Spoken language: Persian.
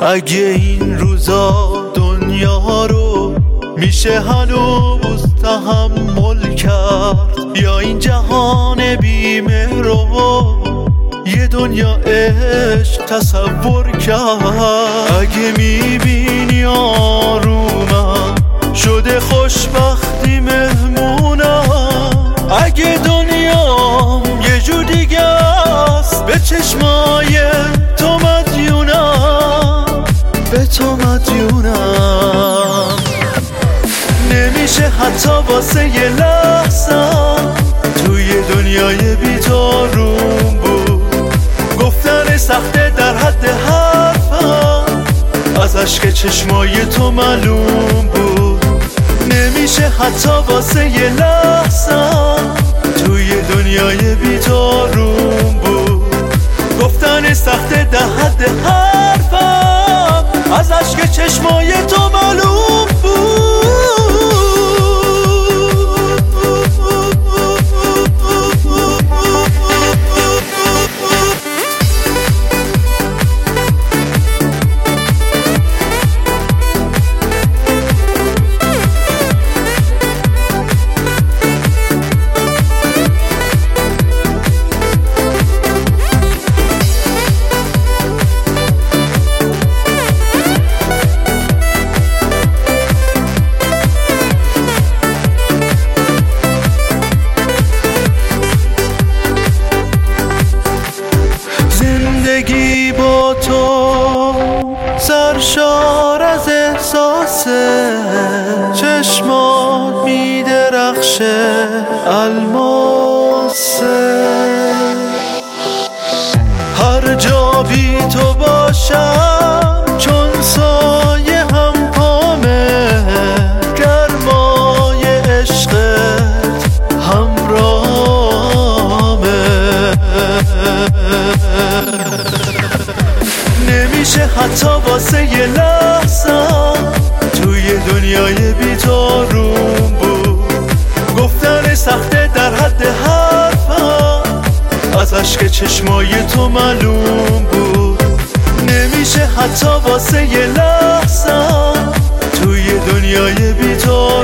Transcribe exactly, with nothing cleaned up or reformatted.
اگه این روزا دنیا رو میشه هنوز تحمل کرد، یا این جهان بیمه رو یه دنیا عشق تصور کرد. اگه میبینی آرومم شده خوشبختی مهمونم، اگه دنیام یه جور دیگه است به چشمای تو مدیونم، به تو مدیونم. نمیشه حتی واسه یه لحظه توی دنیای بی‌تاروم بود، گفتن سخته در حد حرفم از اشک چشمای تو معلوم بود. نمیشه حتی واسه یه لحظه توی دنیای بی‌تاروم بود، گفتن سخته در حد حرفم از اشک چشمای تو معلوم بود. زندگی با تو سرشار از احساسه، چشمات میدرخشه الماسه. هر جا بی تو باشم چون سایه هم پامه، گرمای عشقت همراهمه. نمیشه حتی واسه یه لحظه توی دنیای بی‌تاروم بود، گفتن سخته در حد حرفم از اشک چشمای تو معلوم بود. نمیشه حتی واسه یه لحظه توی دنیای بی‌تاروم